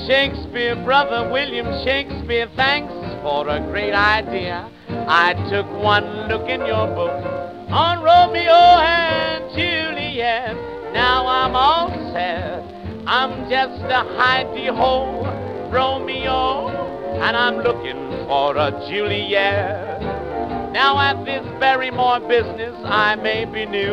Shakespeare, brother William Shakespeare, thanks for a great idea. I took one look in your book on Romeo and Juliet. Now I'm all set. I'm just a hidey-hole Romeo, and I'm looking for a Juliet. Now at this Barrymore business I may be new,